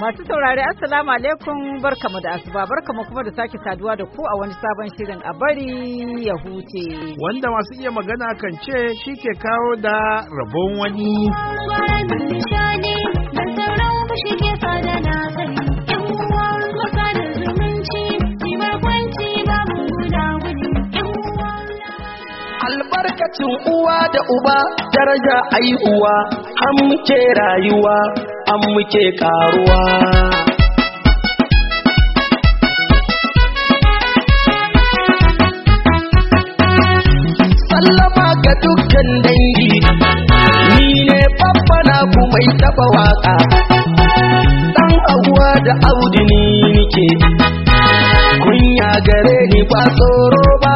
Masu saurare Assalamu alaikum barkamu da asuba barkamu kuma da sake saduwa da ku a wani sabon shirin a bari ya huce. Wanda masu iya magana kan ce shi ke kawo da rabon wani. Albarkacin uwa da uba daraja aihuwa an muke rayuwa an muke karuwa. Sallama ga dukkan dangi ni ne babba na ku mai taba waka dan Hauwa da Audu ni nike kunya gare ni ba tsoro ba.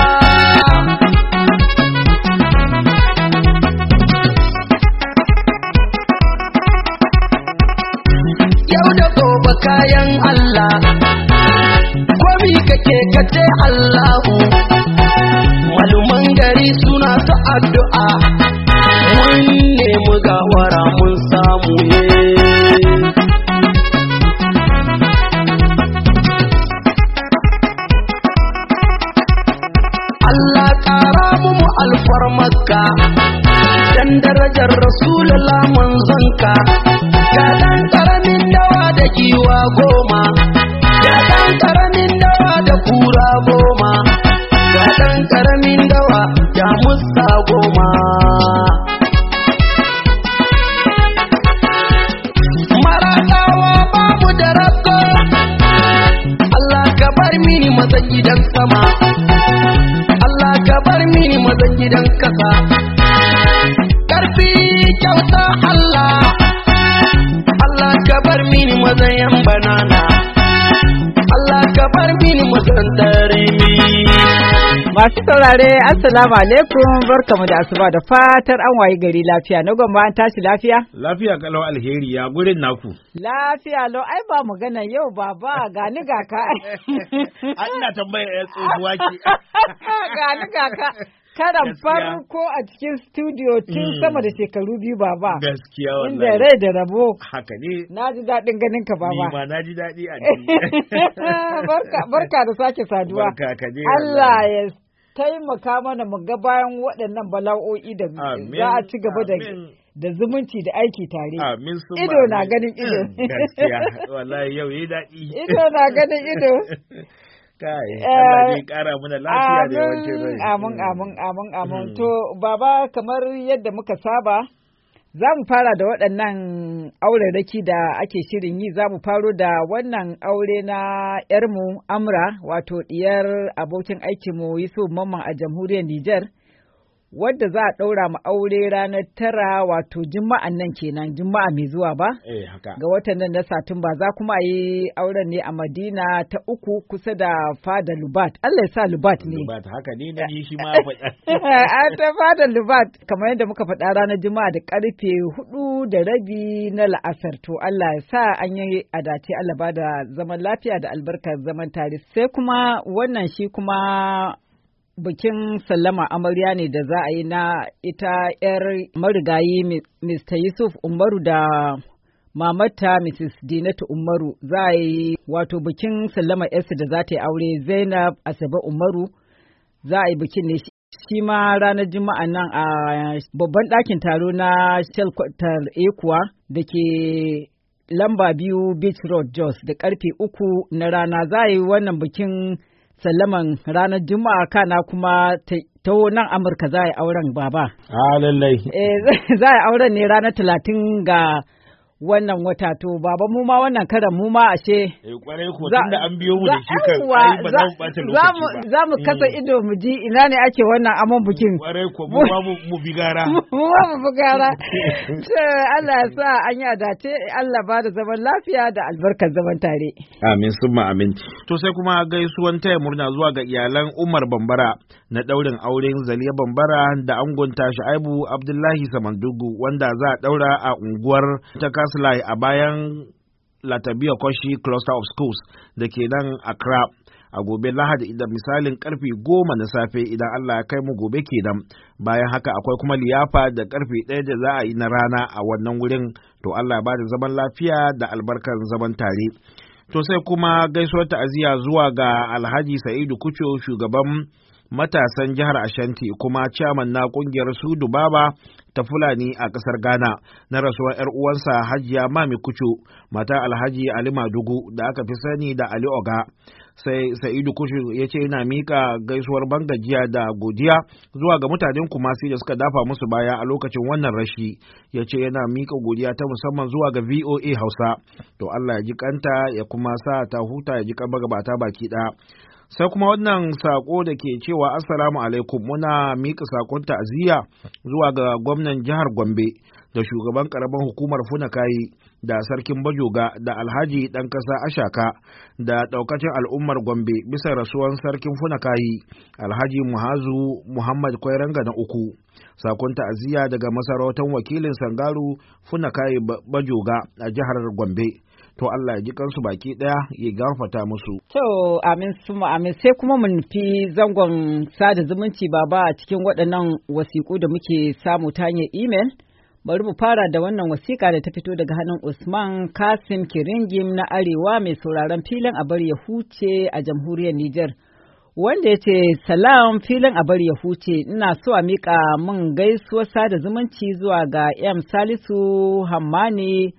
Kayan Allah komi kake kace Allahu maluman gari suna ta addu'a mun nemi gawara mun samu ne. Allah ƙara mu alfarmarka dan darajar Rasulullah manzonka ga dan ƙaramin dawa da giwa goma, ga ɗan ƙaramin dawa da kura goma, ga ɗan ƙaramin dawa da musta goma. Maraɗawa babu da rago, Allah ka bar mini mazan gidan sama, Allah ka bar mini mazan gidan kasa. Ƙarfi kyauta Allah ka bar mini mazayan banana, Allah ka bar mini mazan tarimi. Masu saurare Assalamu alaikum barkamu da asuba da fatar an wayi gari lafiya na gwamba an tashi lafiya? Lafiya kalau alheri ya gurin naku. Lafiya lau ai ba magana yau baba gani ga ka. Ina tambaya ya tsohuwa ki. Gani ga ka. Karan farko a cikin studio tun sama da shekaru biyu baba. Gaskiya wallahi. Inda rai da rabo. Haka ne. Na ji daɗin ganin ka baba. Ni ma na ji daɗi a Barka da sake saduwa. Barka ka je. Allah ya taimaka mana mu ga bayan waɗannan bala'o'i da za a ci gaba da zumunci da aiki tare. Amin. Ido na ganin ido. Gaskiya wallahi yau yi daɗi. Ido na ganin ido. Kai, Allah ya kara mana lafiya da yawancin rai. Amin. To, baba kamar yadda muka saba, za mu fara da waɗannan auraraki da ake shirin yi, za mu faro da wannan aure na ‘yarmu Amra, wato ɗiyar abokin aikinmu Yusuf Mamman a jamhuriyar Nijar, wadda za a ɗaura mu aure ranar 9 wato Juma'an nan kenan, Juma'a mai zuwa ba? Haka. Ga watan nan na Satumba za kuma yi auren ne a Madina ta 3 kusa da Fada Lubat. Allah ya sa Lubat ne. Lubat haka ne na yi shi ma faɗa. Ta Fada Lubat kamar yadda muka faɗa ranar Juma'a da karfe 4:30 na la'asar. To Allah ya sa an yi adace Allah ba da zaman lafiya da albarkar zaman tare. Sai kuma wannan shi kuma bikin sallama amarya ne da za a yi na ita 'yar marigayi Mr. Yusuf Umaru da mamata Mrs. Dinatu Umaru za a yi wato bikin sallama 'yarsu da za ta yi aure Zainab Asabe Umaru za a yi bikin ne shi ma ranar Juma'a nan a babban ɗakin taro na Shelkwatar Ekuwa da ke lamba 2 Beach Road Jos da karfe 3 na rana za a yi wannan bikin sallaman ranar Juma'a kana kuma ta nan Amurka za a yi auren baba. Lallai. Za a yi auren ne ranar 30 ga wannan wata to baba mu ma wannan karan mu ma ashe kwarai ko tunda an biyo mu da shi kan ai ba za mu bata lokaci ba za mu kasa ido mu ji ina ne ake wannan amon bikin kwarai ko mu ma mu bigara mu bigara to Allah ya sa an yi dace Allah ba da zaman lafiya da albarkar zaman tare amin summa amin to sai kuma gaisuwan taya murna zuwa ga iyalan Umar Bambara na daurin auren Zaliya Bambara da angonta Shu'aibu Abdullahi Samandugu wanda za a daura a unguwar ta a bayan Latabia Koshi Cluster of Schools da ke nan Accra a gobe Lahadi da misalin karfe 10 na safe idan Allah ya kai mu gobe kenan. Bayan haka akwai kuma liyafa da karfe 1 da za a yi na rana a wannan wurin. To Allah ya bada zaman lafiya da albarkar zaman tare. To sai kuma gaisuwar ta'aziyya zuwa ga Alhaji Sa'idu Kucho, shugaban matasan jihar Ashanti kuma chairman na kungiyar Sudu Baba ta Fulani a ƙasar Ghana, na rasuwar 'yar uwansa Hajiya Mami Kucho, mata Alhaji Ali Madugu da aka fi sani da Ali Oga. Sai Sa'idu Kucho ya ce yana mika gaisuwar bangajiya da godiya zuwa ga mutanen Kumasi da suka dafa musu baya a lokacin wannan rashi. Ya ce yana mika godiya ta musamman zuwa ga VOA Hausa. To Allah ya ji kanta ya kuma sa ta huta, ya ji kan magabata baki ɗaya. Sai kuma wannan sako da ke cewa assalamu alaikum, muna mika sakon ta'aziyya zuwa ga gwamnan jihar Gombe da shugaban karamar hukumar Funakayi da sarkin Bajoga da Alhaji dan kasa Ashaka da daukacin al'ummar Gombe bisa rasuwan sarkin Funakayi Alhaji Muhazu Muhammad Kwairanga na uku. Sakon ta'aziyya daga masarautar wakilin Sangaru Funakayi Bajoga a jihar Gombe. To Allah ya ji kansu baki ɗaya ya gafarta musu. To amin suma amin, sai kuma mu nufi zangon sada zumunci baba a cikin waɗannan wasiƙu da muke samu ta hanyar imel. Bari mu fara da wannan wasiƙa da ta fito daga hannun Usman Kasim Kiringim na Arewa mai sauraron filin a bari ya huce a jamhuriyar Nijar. Wanda ya ce salam filin a bari ya huce, ina so a miƙa min gaisuwar sada zumunci zuwa ga M Salisu Hammani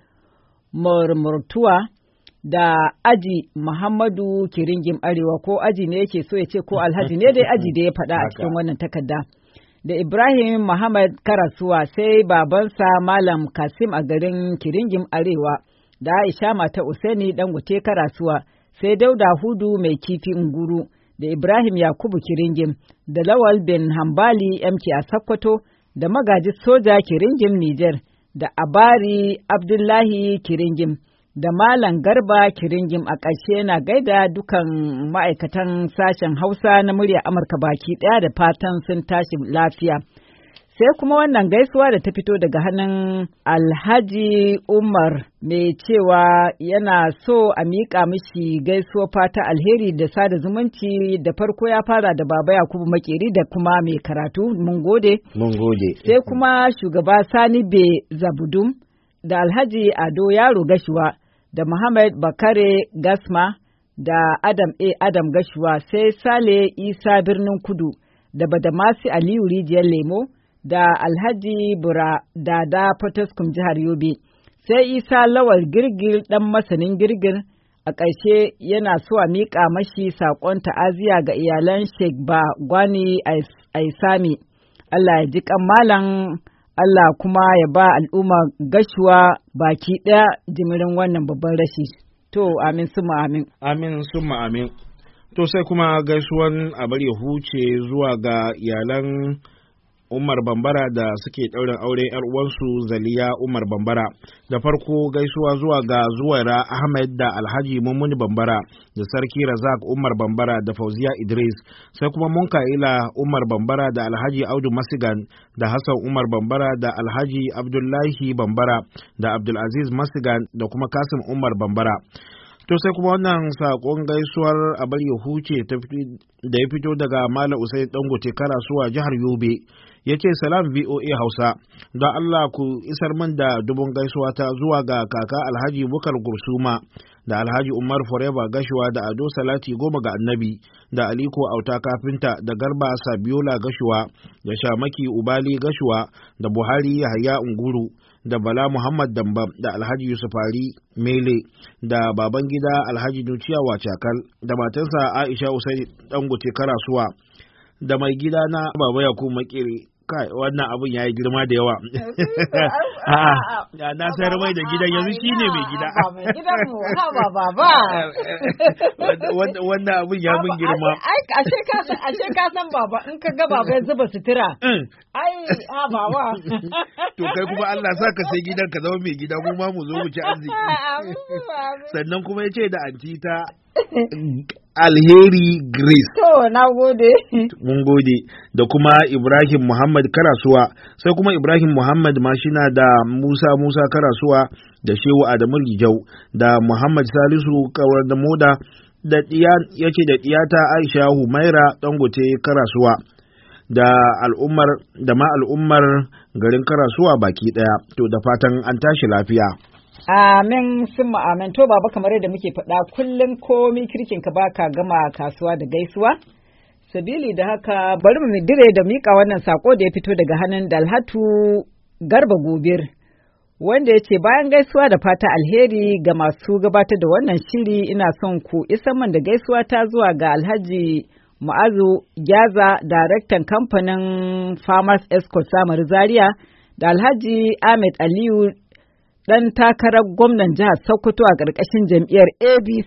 Murmurtuwa da Aji Muhammadu Kiringim Arewa, ko Aji ne yake so ya ce ko Alhaji ne dai Aji da ya faɗa a cikin wannan takarda. Da Ibrahim Muhammad Karasuwa, sai babansa Malam Kasim a garin Kiringim Arewa, da Aisha mata Usaini Dangote Karasuwa, sai Dauda Hudu mai kifi Nguru, da Ibrahim Yakubu Kiringim, da Lawal bin Hambali MK a Sokoto, da Magaji Soja Kiringim Niger, da Abari Abdullahi Kiringim, da Malam Garba Kiringim. A ƙarshe na gaida dukan ma'aikatan sashen Hausa na murya Amurka baki ɗaya da fatan sun tashi lafiya. Sai kuma wannan gaisuwa da ta fito daga hannun Alhaji Umar mai cewa yana so a miƙa mishi gaisuwa fata alheri da sada zumunci. Da farko ya fara da Baba Yakubu Makeri da kuma mai karatu, mun gode. Mun gode. Sai kuma shugaba Sani Be Zabudum da Alhaji Ado Yaro Gashuwa da Muhammad Bakare Gasma da Adam Adam Gashuwa, sai Sale Isa Birnin Kudu da Badamasi Aliyu Rijiyar Lemo da Alhaji Bura Dada Potoskum jihar Yobe, sai Isa Lawal Girgir ɗan masanin girgir. A ƙarshe yana so a miƙa mashi saƙon ta'aziya ga iyalan Sheikh Ba Gwani Aisami. Allah ya ji malam, Allah kuma ya ba al'umma Gashuwa baki ɗaya jimirin wannan babban rashi. To amin summa amin. Amin summa amin. To sai kuma gaisuwan abar ya huce zuwa ga iyalan Umar Bambara da suke ɗaurin aure 'yar uwansu Zaliya Umar Bambara. Da farko gaisuwa zuwa ga Zuwaira Ahmed da Alhaji Mummuni Bambara da Sarki Razak Umar Bambara da Fauziya Idris, sai kuma Munkaila Umar Bambara da Alhaji Audu Masigan da Hassan Umar Bambara da Alhaji Abdullahi Bambara da Abdulaziz Masigan da kuma Kasim Umar Bambara. To sai kuma wannan saƙon gaisuwar abar ya huce da ya fito daga Malam Usain Dangote Karasuwa jihar Yobe. Ya ce salam VOA Hausa, don Allah ku isar min da dubun gaisuwa ta zuwa ga kaka Alhaji Bukar Gursuma da Alhaji Umar Forever Gashuwa da Ado Salati Goma ga Annabi da Aliko Auta Kafinta da Garba Sabiola Gashuwa da Shamaki Ubali Gashuwa da Buhari Yahaya Unguru da Bala Muhammad Dambam da Alhaji Yusufari Mele da Babangida Alhaji Nuciya Wacakal da matansa Aisha Usaini Dangote Karasuwa da mai gida na Baba Yakubu Makere. Kai, wannan abun ya yi girma da yawa. Na sayar mai da gidan, yanzu shi ne mai gida. Mai gidan mu, ha baba. Wannan abun ya mun girma. Ashe ka san baba, in ka ga baba ya zuba sutura. Ai, ha baba. To kai kuma Allah sa ka sai gidan ka zama mai gida, mu ma mu zo mu ci arziki. Sannan kuma ya ce da anti ta Alheri Grace. To, na gode. Mun gode. Da kuma Ibrahim Muhammad Karasuwa, sai kuma Ibrahim Muhammad Mashina da Musa Karasuwa da Shehu Adamu Rijau da Muhammad Salisu Kawar da Moda da ɗiyata Aisha Humaira Dangote Karasuwa da al'ummar garin Karasuwa baki ɗaya. To da fatan an tashi lafiya. Amin summa amin. To baba, kamar yadda muke faɗa kullum komi kirkin ka baka gama kasuwa da gaisuwa. Sabili da haka bari mu dire da mika wannan sako da ya fito daga hannun Dalhatu Garba Gobir, wanda ya ce bayan gaisuwa da fata alheri ga masu gabatar da wannan shiri, ina son ku isa man da gaisuwa ta zuwa ga Alhaji Mu'azu Gyaza, daraktan kamfanin Farmers Escort Samar Zaria, da Alhaji Ahmed Aliyu, dan takarar gwamnan jihar Sokoto a ƙarƙashin jam'iyyar ABC.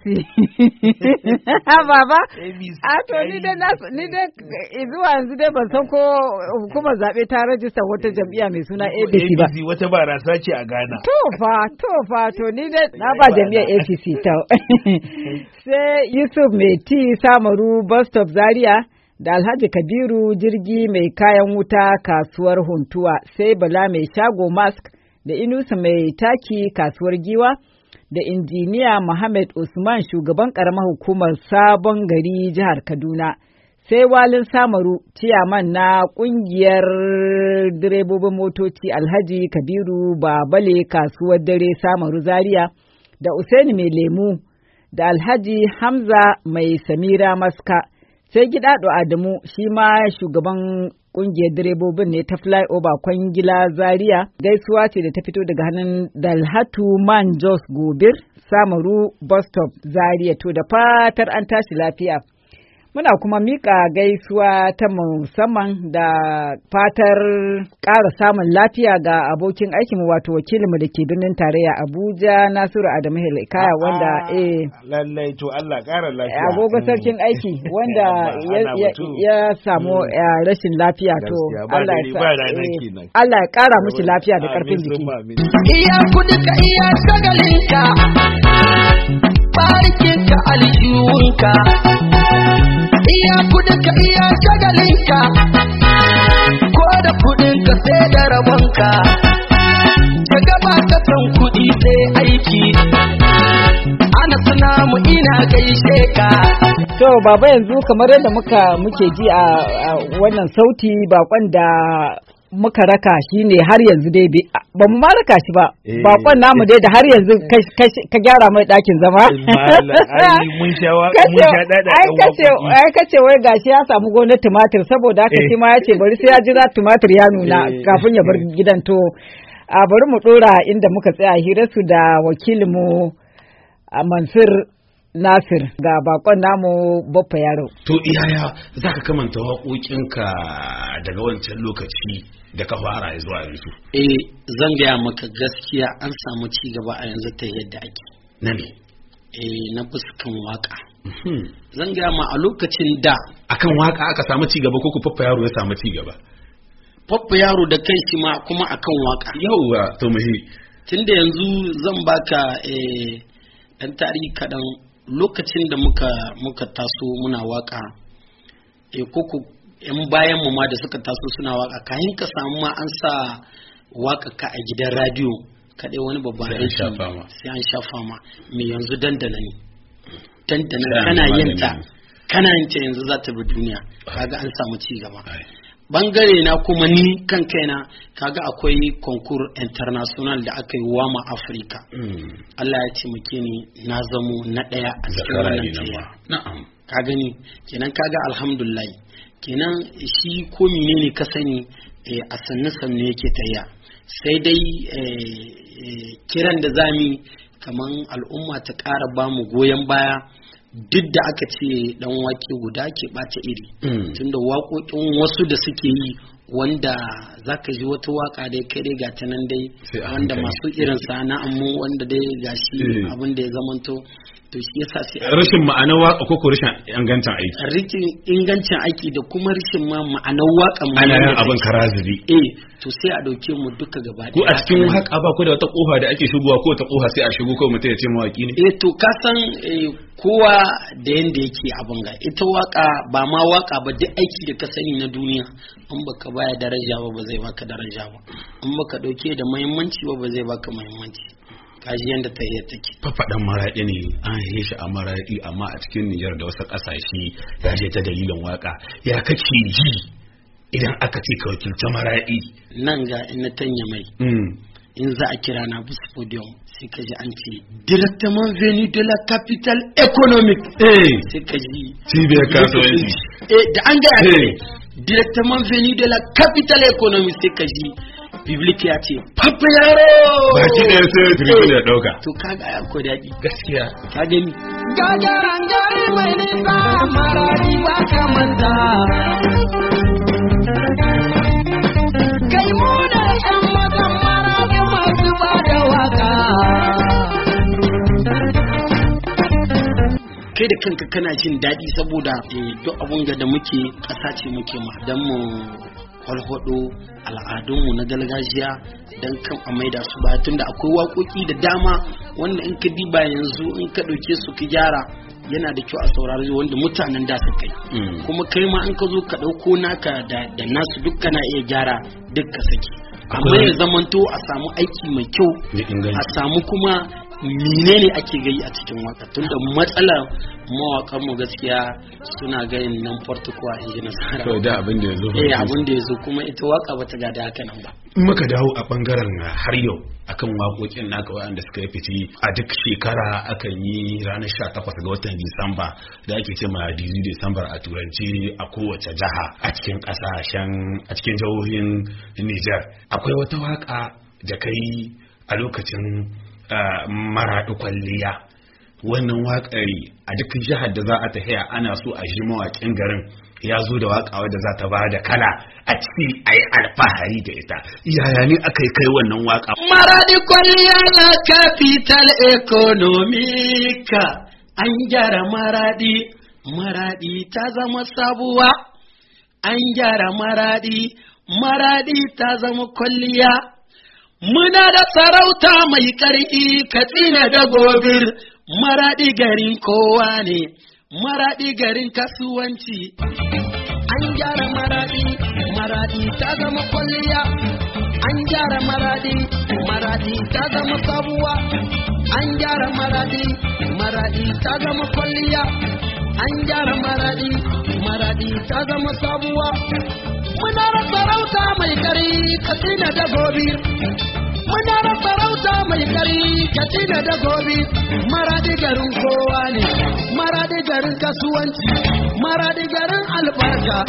Baba, a to ni dai zuwa yanzu dai ban san ko hukumar zaɓe ta rajista wata jam'iyya mai suna ABC ba. ABC wata barasa ce a Ghana. To ni dai na ba jam'iyyar APC ta. Sai Yusuf Meti Samaru Bus Stop Zaria, da Alhaji Kabiru Jirgi mai kayan wuta kasuwar Huntuwa, sai Bala mai shago Mask, da Inusa mai taki kasuwar Giwa, da injiniya Muhammad Usman shugaban ƙaramar hukumar Sabon Gari jihar Kaduna, sai Walin Samaru ciyaman na ƙungiyar direbobin motoci Alhaji Kabiru Babale kasuwar dare Samaru Zaria, da Usaini mai lemu, da Alhaji Hamza mai Samira Maska, sai Gidado Adamu shi ma shugaban ƙungiyar direbobin ne ta flyover Kwangila Zaria. Gaisuwa ce da ta fito daga hannun Dalhatu Man Jos Gobir Samaru Bus Stop Zaria. To da fatar an tashi lafiya. Muna kuma mika gaisuwa ta musamman da fatar ƙara samun lafiya ga abokin aikinmu wato wakilinmu da ke birnin tarayya Abuja, Nasiru Adamu Hilkaya, wanda lallai to Allah ƙara lafiya. Agogo sarkin aiki wanda ya samu rashin lafiya, to Allah ya ƙara mishi lafiya da ƙarfin jiki. Iya kudinka iya shagalinka, barikinka aljihunka. Iya kudinka iya shagalinka, ko da kudinka sai da rabonka, daga ba ka san kudi sai aiki, ana suna mu ina gaishe ka. To baba, yanzu kamar yadda muke ji a wannan sauti, bakon da muka raka shi ne har yanzu dai ba mu ma raka shi ba, bakon namu dai da har yanzu ka gyara mai ɗakin zama. Ai kace wai gashi ya samu gonar tumatir, saboda haka shi ma ya ce bari sai ya jira tumatir ya nuna kafin ya bar gidan. To a bari mu ɗora inda muka tsaya hirarsu da wakilinmu Mansur Nasir ga bakon namu Baffa Yaro. To iyaya za ka kamanta waƙoƙinka daga wancan lokaci da ka fara zuwa yanzu? Zan gaya maka gaskiya an samu ci gaba a yanzu ta yadda ake. Na ne? Na fuskan waka. Zan gaya ma a lokacin da. Akan waka aka samu ci gaba ko ku Baffa Yaro ya samu ci gaba? Baffa Yaro da kai shi ma kuma akan waka. Yauwa to muhi. Tunda yanzu zan baka ɗan tarihi kaɗan. Lokacin da muka taso muna waka, koko yan bayan mu ma da suka taso suna waka, kayan ka samu ma an sa waka ka a gidan radio kaɗai wani babban aiki sai an shafa ma. Me yanzu dandana kana yin ta yanzu za ta bi duniya, kaga an samu ci gaba. Bangare na kuma ni kan kaina, kaga akwai konkur international da aka yi wama Africa. Allah ya taimake ni na zamo na ɗaya a cikin wannan tsaya. Na'am. Ka gani, kenan kaga alhamdulillah. Kenan shi ko menene ka sani a sannu yake tayya. Sai dai kiran da zami kaman al'umma ta ƙara bamu goyon baya. Duk da aka ce dan wake guda ke bata iri, tunda waƙoƙin wasu da suke yi wanda zaka ji wata waka dai kai dai ga ta nan dai wanda masu irin sana'an mu wanda dai gashi abin da ya zamanto, to shi yasa sai rashin ma'anar waka ko rashin ingancin aiki, rashin ingancin aiki da kuma rashin ma ma'anar waka mu ana yin abin karaziri. To sai a dauke mu duka gaba ko a cikin haka ba ko da wata kofa da ake shigowa ko wata kofa sai a shigo ko mutum ya ce mawaki ne. To ka san kowa da yanda yake abin ga ita waka ba ma waka ba, duk aiki da ka sani na duniya in baka baya daraja ba zai baka daraja ba, in baka dauke da muhimmanci ba zai baka muhimmanci. kaji yanda ta iya take. Fafaɗan maraɗi ne an yi shi a maraɗi amma a cikin Nijar da wasu ƙasashe ya je ta dalilin waka. Ya kake ji idan aka ce ka wakilta maraɗi? Nan ga in na tanya mai. In za a kira na bus podium sai ka ji an ce directement venu de la capitale économique. Sai ka ji cibiyar kasuwanci. Da an ga directement venu de la capitale économique sai ka ji public ya ce papa yaro baki da sai tribune ya dauka. To kaga ya ko daɗi gaskiya ka gani. Gagaran gari mai nisa marari ba kamanta. Kai mu da ƴan mazan marari masu ba da waka. Kai da kanka kana jin daɗi saboda duk abun da muke ƙasa ce muke ma dan mu kwalkwado al'adunmu na gargajiya don kan a maida su ba tunda akwai waƙoƙi da dama wanda in ka diba yanzu in ka ɗauke su ka gyara yana da kyau a saurari wanda mutanen da su kai kuma kai ma in ka zo ka ɗauko naka da nasu duk kana iya gyara duk ka saki amma ya zamanto a samu aiki mai kyau a samu kuma menene ake gai a cikin waka tunda matsalar mawakan mu gaskiya suna gayin nan portukuwa in ji nasara to da abin da yazo abin da yazo kuma ita waka bata gada haka nan ba. In muka dawo a bangaren har yau akan waƙoƙin naka wanda suka yi fice a duk shekara akan yi ranar 18 ga watan Disamba da ake ce ma 18 Disamba a turanci a kowace jiha a cikin kasashen a cikin jihohin Niger. Akwai wata waka da kai a lokacin maraɗi kwalliya. Wannan waƙari a duk jihar da za a tafiya ana so a ji mawaƙin garin ya zo da waƙa wadda za ta ba da kala a ciki a yi alfahari da ita. Yaya ne aka yi kai wannan waƙa? Maraɗi kwalliya na capital economic an gyara maraɗi ta zama sabuwa an gyara maraɗi ta zama kwalliya. Muna da sarauta mai ƙarfi Katsina da Gobir, maraɗi garin kowa ne, maraɗi garin kasuwanci. An gyara maraɗi ta zama kwalliya, an gyara maraɗi ta zama sabuwa, an gyara maraɗi ta zama kwalliya, an gyara maraɗi ta zama sabuwa. Muna da sarauta mai ƙarfi Katsina da Gobir. Muna da sarauta mai ƙarfi Katsina da Gobir. Maraɗi garin kowa ne, maraɗi garin kasuwanci, maraɗi garin albarka.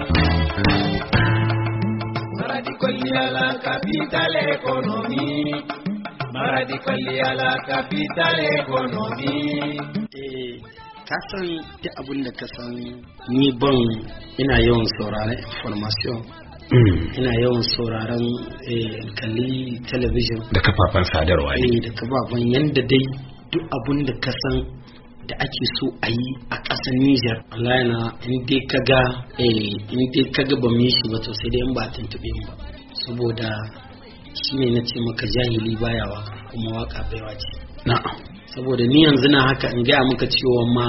Maraɗi kwalliya la capital economy. Maraɗi kwalliya la capital economy. Ka san duk abin da ka san ni ban ina yawan sauraron information ina yawan sauraron kalli television da kafafen sadarwa da kafafen yanda dai duk abin da ka san da ake so a yi a ƙasar Niger Allah yana in dai kaga ba mu yi shi ba to sai dai in ba tuntube mu ba saboda shine nace maka jahili baya waka kuma waka baiwa ce na'am saboda ni yanzu na haka in gaya maka cewa ma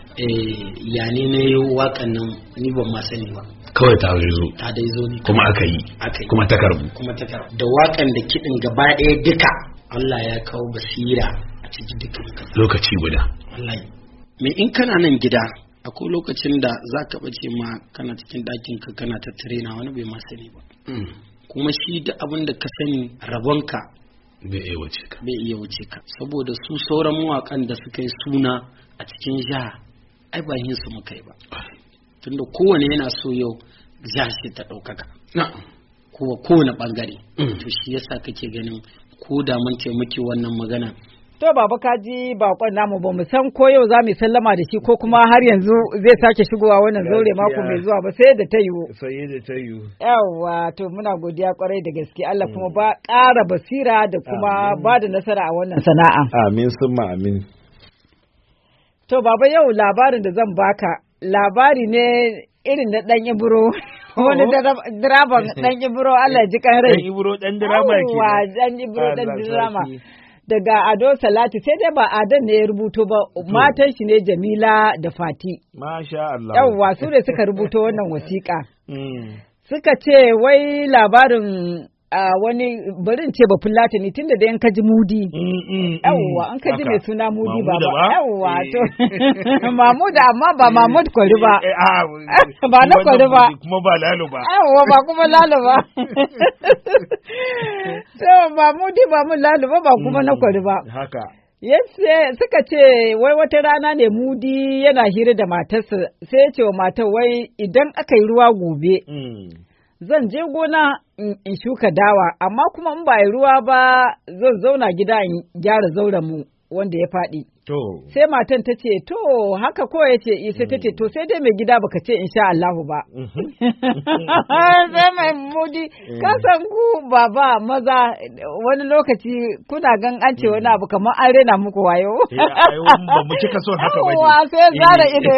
ya ne na yi waƙan nan ni ban ma sani ba kawai ta dai zo ne kuma aka yi kuma ta karbu da waƙan da kiɗin gaba ɗaya duka Allah ya kawo basira a cikin dukkan lokaci guda wallahi me in kana nan gida akwai lokacin da za ka bace ma kana cikin ɗakin ka kana tattare na wani bai ma sani ba kuma shi duk abin da ka sani rabonka bai iya wuce ka saboda su sauran mawakan da suka yi suna a cikin jiha ai ba yin su muka yi ba tunda kowane yana so yau jiha sai ta ɗaukaka kowane ɓangare to shi yasa kake ganin ko da mun taimaki wannan magana To baba kaji bakon namu ba mu san ko yau za mu sallama da shi ko kuma har yanzu zai sake shigowa wannan zaure mako mai zuwa ba sai da ta yiwu. Yawwa to muna godiya kwarai da gaske Allah kuma ba ƙara basira da kuma ba da nasara a wannan sana'a. Amin summa amin. To baba yau labarin da zan baka labari ne irin na ɗan Ibro. Wani diraban ɗan Ibro Allah ji kan rai. Ɗan Ibro ɗan dirama ke. Ɗan Ibro ɗan dirama. Daga Ado Salati sai dai ba Adan ne ya rubuto ba matan shi ne Jamila da Fati. Masha Allah. Yawwa su ne suka rubuto wannan wasiƙa. Suka ce wai labarin wani barin ce ba Fulatani tunda da yan kaji Mudi. Yawwa an kaji mai suna Mudi ba. Yawwa to Mahmud amma ba Mahmud Kwari ba. Ba na Kwari ba. Kuma ba Lalo ba. Yawwa ba kuma Lalo ba. To Mahmudi ba mu Lalo ba kuma na Kwari ba. Haka. Yace suka ce wai wata rana ne Mudi yana hira da matarsa sai ya ce wa matar wai idan aka yi ruwa gobe zan je gona in shuka dawa amma kuma in ba yi ruwa ba zan zauna gida in gyara zauren mu wanda ya faɗi. Sai matan ta ce to haka ko ya ce sai ta ce to sai dai mai gida baka ce insha Allahu ba. Sai mai Mudi kasan ku baba maza wani lokaci kuna gan an ce wani abu kamar an rena muku wayo. Ba mu cika son haka ba. Wa sai zara ido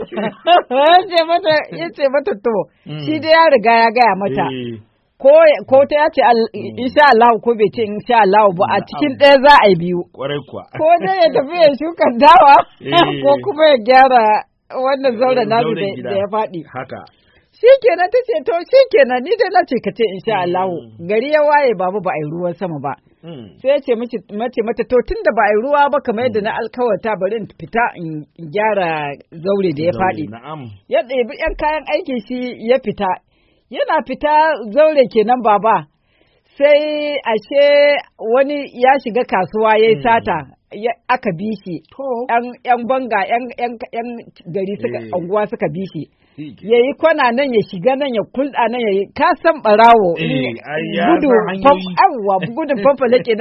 ya ce mata to shi dai ya riga ya gaya mata. Ko ta yace insha Allah ko bai ce insha Allah ba a cikin ɗaya za a yi biyu. Kwarai kuwa. Ko dai ya tafi ya shuka dawa ko kuma ya gyara wannan zauren nasu da ya faɗi. Haka. Shikenan ta ce to shikenan ni dai na ce ka ce insha Allah gari ya waye babu ba a yi ruwan sama ba. Sai ya ce mace mata to tunda ba a yi ruwa ba kamar yadda na alkawarta bari in fita in gyara zaure da ya faɗi. Ya ɗebi 'yan kayan aikin shi ya fita. Yana fita zaure kenan baba, sai ashe wani ya shiga kasuwa ya yi sata, aka bi shi, ‘yan banga, ‘yan gari suka, anguwa suka bi shi. Ya yi kwana nan ya shiga nan ya kulɗa nan ya yi, ka san ɓarawo, gudun famfale ke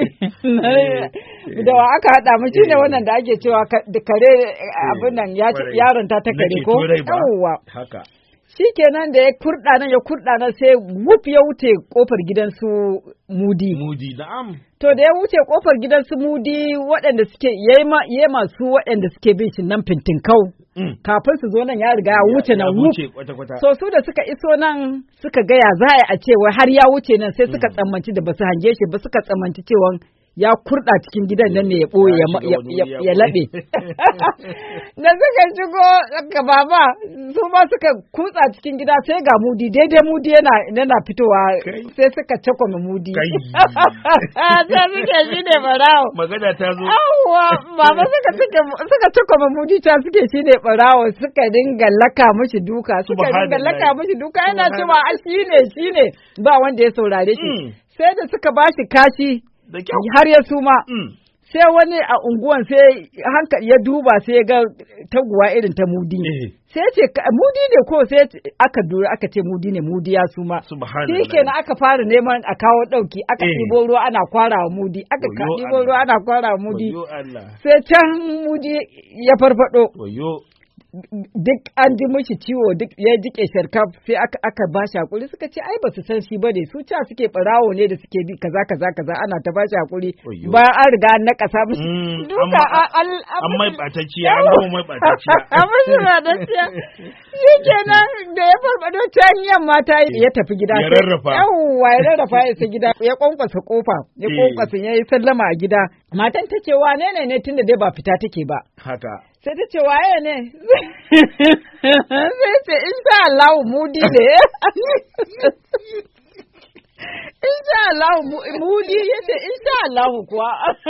da wa aka haɗa mu shine wannan da ake cewa da kare abin nan yaron ta kare ko? Yawwa. Shi kenan da ya kurɗa nan sai wuf ya wuce ƙofar gidansu Mudi. Mudi, na'am. To da ya wuce ƙofar gidansu Mudi waɗanda suke yayi masu waɗanda suke bin shi nan fintinkau. Kafin su zo nan ya riga ya wuce nan wuf. So su da suka iso nan suka gaya za a ce wai har ya wuce nan sai suka tsammanci da basu hange shi ba suka tsammanci cewa ya kurɗa cikin gidan nan ne ya ɓoye ya laɓe. Da suka shigo ga baba su ma suka kutsa cikin gida sai ga Mudi daidai Mudi yana fitowa sai suka cakwame Mudi. Sai suke shi ne barawo. Magana ta zo. Yawwa baba suka cakwame Mudi ta suke shi ne barawo suka dinga laka mishi duka yana cewa shi ne ba wanda ya saurare shi. Sai da suka bashi kashi. Har ya suma, sai wani a unguwan sai hankali ya duba sai ya ga taguwa irin ta Mudi. Sai ce Mudi ne ko sai aka ce Mudi ne Mudi ya suma. Shi kenan aka fara neman a kawo ɗauki aka ɗibo ruwa ana kwara wa Mudi sai can Mudi ya farfado. Duk an ji mishi ciwo duk ya jike sharkaf sai aka ba shi hakuri suka ce ai ba su san shi bane su ca suke barawo ne da suke bi kaza ana ta ba shi hakuri bayan an riga an nakasa mishi duka an mai batacciya an gama mai batacciya amma shi ba daciya shikenan da ya farfado can yamma ta ya tafi gida ya rarrafa ya isa gida ya kwankwasa kofa ya yi sallama a gida matan ta ce wane ne tunda dai ba fita take ba haka sai ta ce waye ne sai ce insha Allah Mudi ne insha Allah Mudi yace insha Allah kuwa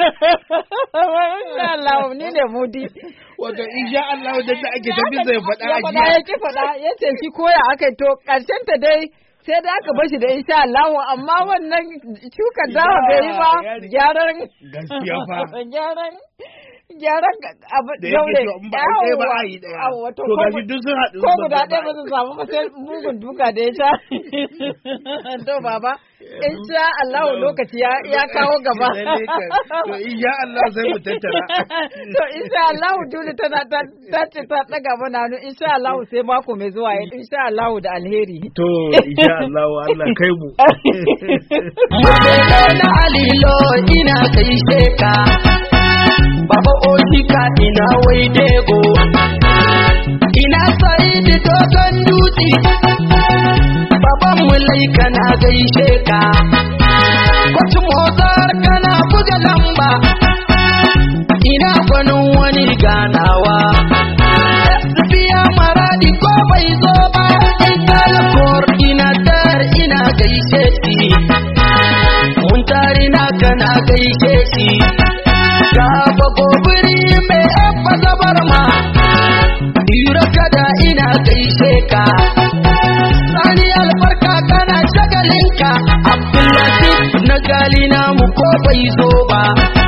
insha Allah ni ne Mudi wato insha Allah da ake tafi zai faɗa ya ki faɗa yace shi koya akai to karshen ta dai sai da aka bashi da insha Allah amma wannan shukar dawa bai yi ba gyaran gaskiya fa gyaran abu daure to gashi duk sun haɗu ko guda ɗaya ba su samu ba sai mugun duka da ya sha to baba insha Allah lokaci ya kawo gaba to insha Allah sai mu tattara to insha Allah Juli tana ta ce ta daga mana hannu insha Allah sai mako mai zuwa insha Allah da alheri to insha Allah Allah kai mu na alilo ina kai sheka Baba Oshika ina wai dego, ina sai da dogon dutse, baban mulai kana gaishe ka, kwacin motsar kana buga lamba, ina gwanin wani ganawa, tafiya maradi ko bai zo ba, ina gaishe shi. gaishe shi ga bagobiri mai abba zabar ma hira kada ina gaishe ka sani albarka kana shagalinka Abdullatif na gali namu ko bai zo ba